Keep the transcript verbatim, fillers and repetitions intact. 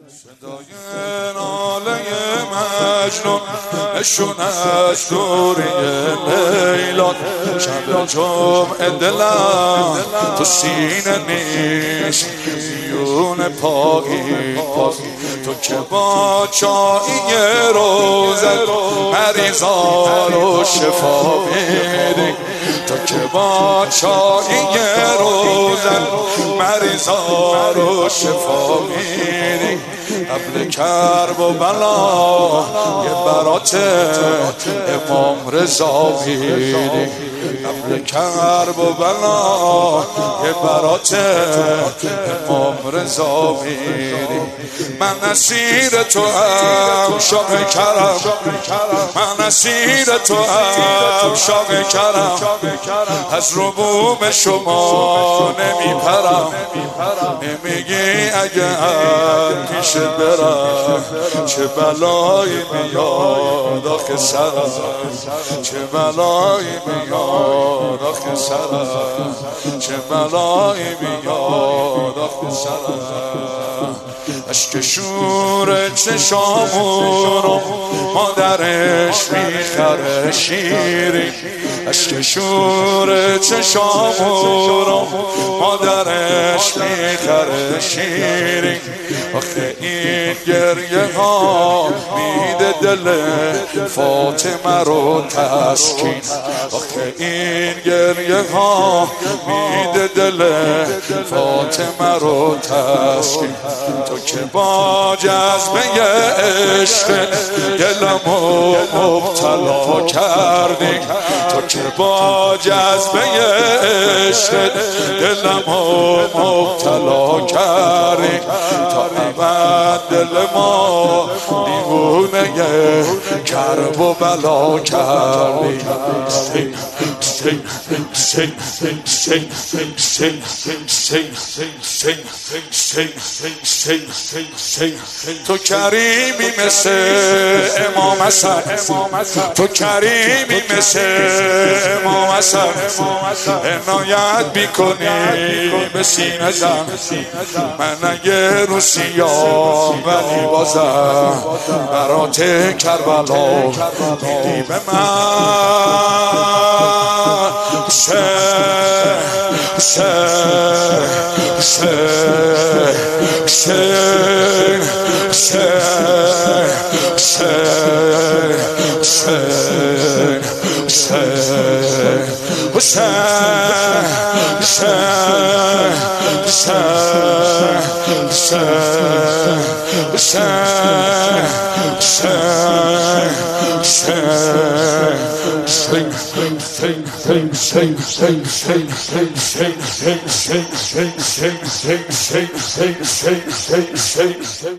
صدای ناله مجنون نشونش دوری لیلا، شب جمعه دلم تو سینه نیست، میون پایی پاس تو که با چایی روزت مریضا رو شفا میدی، تو که با چایی روزت مریضا رو شفا میدی. قبل کرب و بلا یه برات امام رضا میدی، قبل کرب و بلا یه برات امام رضا میدی. من اسیر تو هم شاه کرم، من اسیر تو هم شاه کرم، از ربوم شما نمیپرم. نمیگی اگه پیش برم چه بلایی میاد آخه سرم، چه بلایی میاد آخه سرم، چه بلایی میاد آخه سرم. اشک شور چشامون رو مادرش میخره شیرین، اشک شور چشامون رو مادرش میخره شیرین. آخه این گریه ها میده دل فاطمه رو تسکین، آخه این گریه ها میده دل فاطمه رو تسکین. تو که با جذبه عشق دلمو مبتلا کردی، تو که با جذبه عشق دلمو مبتلا کردی. تا ابد دل ما دیوونه کرب و بلا کردی. Sing, sing, sing, sing, sing, sing, sing, sing, sing, sing, sing, sing, sing, sing. تو کریمی مثل امام حسن، تو کریمی مثل امام حسن، عنایت بیکنی به سینه زن. من اگه رو سیاه ولی بازم برات کربلا دیدی به من. Say, say, say, say, say, Sing, sing, sing, sing, sing, sing, sing, sing, sing, sing, sing, sing, sing, sing, sing, sing, sing, sing, sing, sing.